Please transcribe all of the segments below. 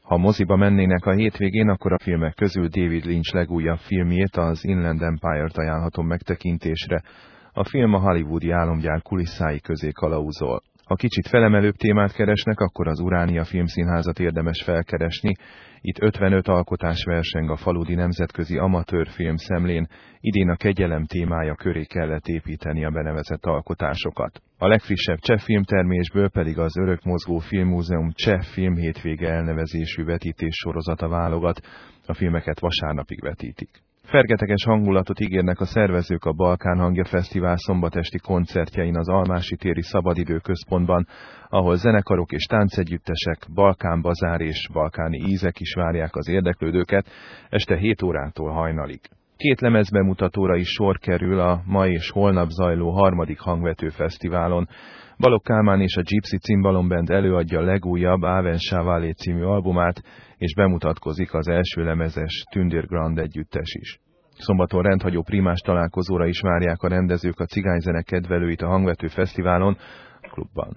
Ha moziba mennének a hétvégén, akkor a filmek közül David Lynch legújabb filmjét, az Inland Empire-t ajánlhatom megtekintésre. A film a hollywoodi álomgyár kulisszái közé kalauzol. Ha kicsit felemelőbb témát keresnek, akkor az Uránia Filmszínházat érdemes felkeresni. Itt 55 alkotás verseng a Faludi Nemzetközi Amatőr Filmszemlén, idén a kegyelem témája köré kellett építeni a benevezett alkotásokat. A legfrissebb cseh filmtermésből pedig az Örökmozgó Filmmúzeum cseh filmhétvége elnevezésű vetítés sorozata válogat, a filmeket vasárnapig vetítik. Fergeteges hangulatot ígérnek a szervezők a Balkán Hangja Fesztivál szombatesti koncertjein az Almási téri Szabadidő Központban, ahol zenekarok és táncegyüttesek, Balkán bazár és balkáni ízek is várják az érdeklődőket este 7 órától hajnalig. 2 lemezbemutatóra is sor kerül a ma és holnap zajló 3. Hangvető Fesztiválon. Balogh Kálmán és a Gypsy Cimbalom Band előadja legújabb Aven Chavalé című albumát, és bemutatkozik az első lemezes Tündir Grand együttes is. Szombaton rendhagyó primás találkozóra is várják a rendezők a cigányzene kedvelőit a Hangvető Fesztiválon, klubban.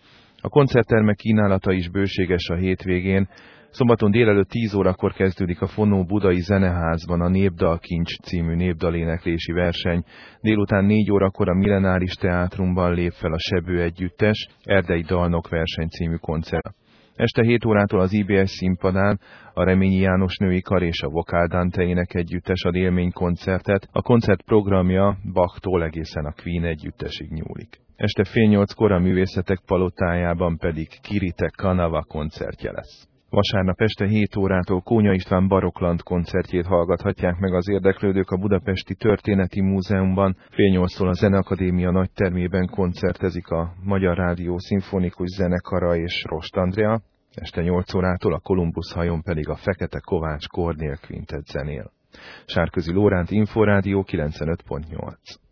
A koncerttermek kínálata is bőséges a hétvégén. Szombaton délelőtt 10 órakor kezdődik a Fonó Budai Zeneházban a Népdalkincs című népdaléneklési verseny. Délután 4 órakor a Millenáris Teátrumban lép fel a Sebő együttes Erdei Dalnok verseny című koncert. Este 7 órától az IBS színpadán a Reményi János Női Kar és a Vokál Dante ének együttes ad élménykoncertet, a koncert programja Bachtól egészen a Queen együttesig nyúlik. Este fél 8-kor a Művészetek Palotájában pedig Kirite Kanava koncertje lesz. Vasárnap este 7 órától Kónya István Barokland koncertjét hallgathatják meg az érdeklődők a Budapesti Történeti Múzeumban. Fél 8-tól a Zeneakadémia nagytermében koncertezik a Magyar Rádió Szimfonikus Zenekara és Rost Andrea. Este 8 órától a Kolumbusz hajón pedig a Fekete Kovács Kornél Quintet zenél. Sárközi Lóránt, Inforádió 95.8.